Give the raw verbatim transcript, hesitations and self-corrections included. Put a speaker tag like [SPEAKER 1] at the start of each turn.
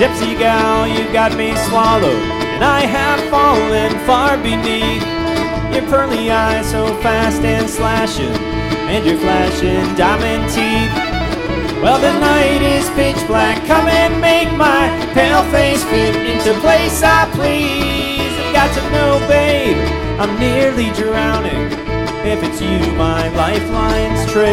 [SPEAKER 1] Gypsy gal, you got me swallowed, and I have fallen far beneath your pearly eyes, so fast and slashing, and your flashing diamond teeth. Well, the night is pitch black, come and make my pale face fit into place, I please. I've got to know, babe, I'm nearly drowning. If it's you, my lifeline's trick.